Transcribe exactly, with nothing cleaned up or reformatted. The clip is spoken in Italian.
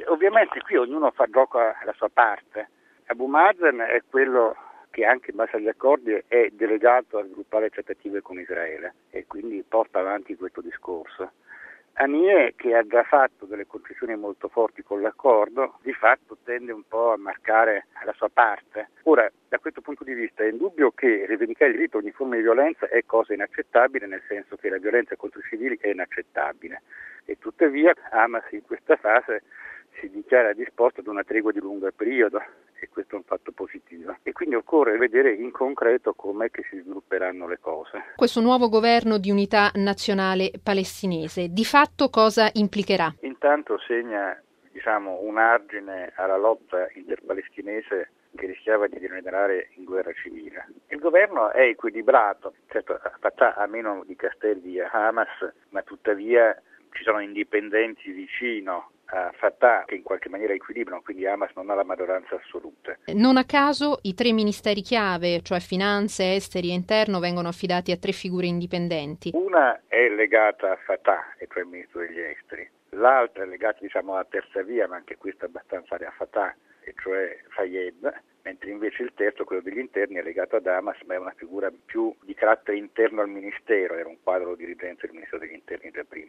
ovviamente qui ognuno fa gioco alla sua parte. Abu Mazen è quello che anche in base agli accordi è delegato a sviluppare trattative con Israele e quindi porta avanti questo discorso. Haniyeh, che ha già fatto delle concessioni molto forti con l'accordo, di fatto tende un po' a marcare la sua parte. Ora, da questo punto di vista è indubbio che rivendicare il diritto a ogni forma di violenza è cosa inaccettabile, nel senso che la violenza contro i civili è inaccettabile. E tuttavia Hamas in questa fase si dichiara disposto ad una tregua di lungo periodo e questo è un fatto positivo. E quindi occorre vedere in concreto com'è che si svilupperanno le cose. Questo nuovo governo di unità nazionale palestinese di fatto cosa implicherà? Intanto segna diciamo, un argine alla lotta interpalestinese che rischiava di degenerare in guerra civile. Il governo è equilibrato, certo Fatah ha meno di castelli di Hamas, ma tuttavia ci sono indipendenti vicino a Fatah che in qualche maniera equilibrano, quindi Hamas non ha la maggioranza assoluta. Non a caso i tre ministeri chiave, cioè finanze, esteri e interno, vengono affidati a tre figure indipendenti. Una è legata a Fatah, e cioè il ministro degli esteri. L'altra è legata diciamo alla terza via, ma anche questa è abbastanza a Fatah, e cioè Fayed, mentre invece il terzo, quello degli interni, è legato ad Hamas, ma è una figura più di carattere interno al ministero, era un quadro dirigente del ministero degli interni già prima.